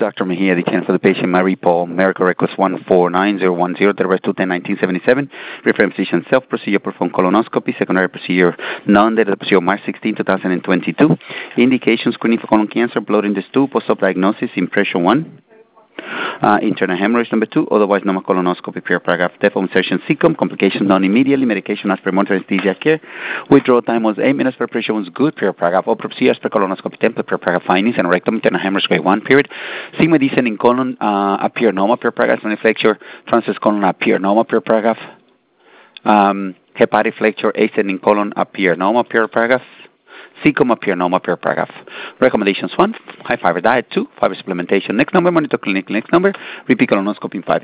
Dr. Mejia, the chance for the patient, Marie Paul, medical records 149010, the rest 210-1977, reference physician self-procedure performed colonoscopy, secondary procedure, non-dated procedure, March 16, 2022. Indications, screening for colon cancer, blood in the stool, post-op diagnosis, impression 1. Internal hemorrhage number 2, otherwise normal colonoscopy, per paragraph, death of insertion cecum, complications non immediately, medication as per monitor anesthesia care, withdrawal time was 8 minutes, preparation was good, per paragraph, autopsy as per colonoscopy template, per paragraph, findings, and rectum, internal hemorrhage grade 1, period, sigma descending colon appear normal, per paragraph, flexure, transverse colon appear normal, per paragraph, hepatic flexure, ascending colon appear normal, per paragraph, cecum appear normal, per paragraph. Recommendations 1, high fiber diet. 2, fiber supplementation. Next number, monitor clinic. Next number, repeat colonoscopy in 5